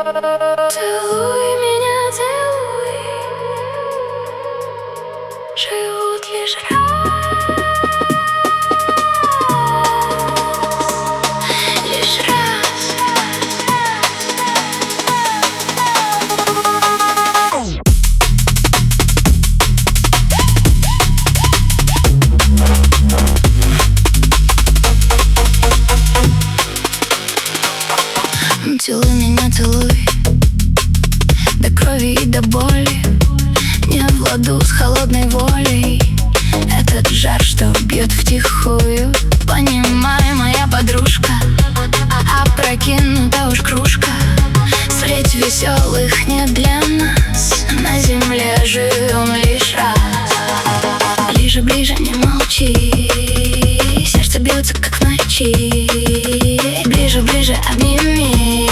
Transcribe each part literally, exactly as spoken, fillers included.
Целуй меня, целуй. Живут лишь раз, лишь раз. Целуй меня, целуй, до крови и до боли. Не в ладу с холодной волей этот жар, что бьет втихую. Понимай, моя подружка, опрокинута уж кружка. Встреть веселых не для нас, на земле живем лишь раз. Ближе, ближе, не молчи, сердце бьется, как в ночи. Ближе, ближе, обними.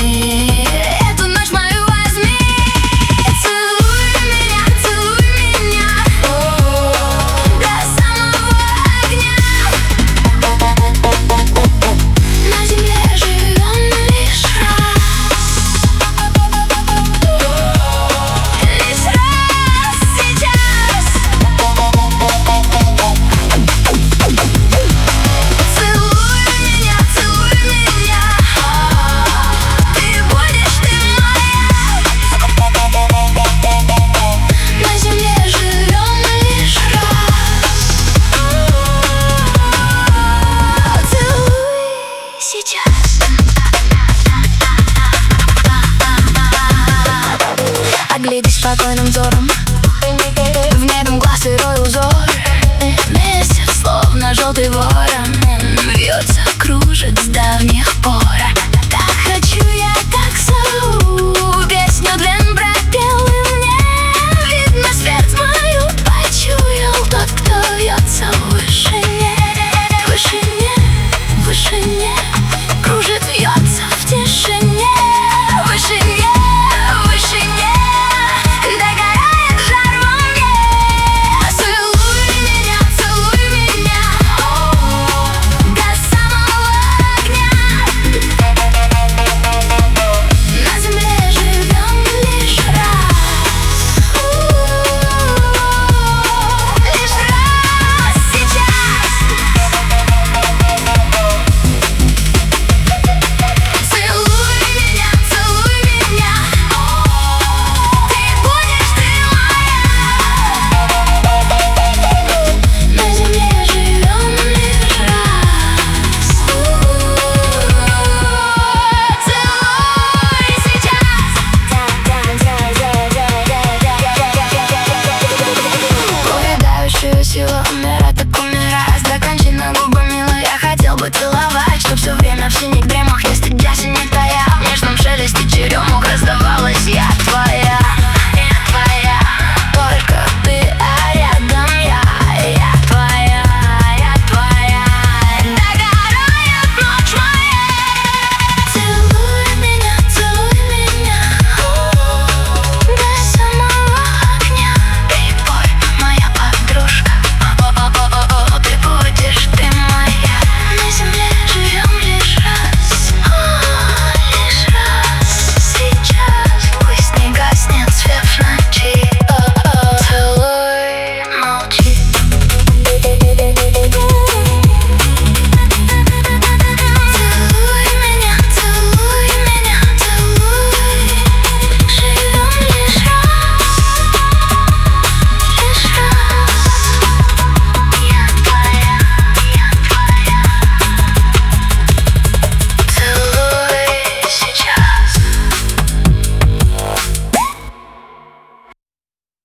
Оглядись спокойным взором, в небе мгла сырой узор. Месяц, словно желтый ворон, вьется, кружит с давних пор. Так хочу я, так зову, песню длин пропел и мне. Видно, смерть мою почуял тот, кто вьется в вышине. В вышине, в вышине, кружит, вьется в тишине. В вышине, в вышине догорает жар во мне. Целуй меня, целуй меня, до самого огня. На земле живем лишь раз, лишь раз сейчас. Целуй меня, целуй меня, ты будешь ты моя. На земле живем лишь раз. Целуй сейчас. Поедающая сила мира.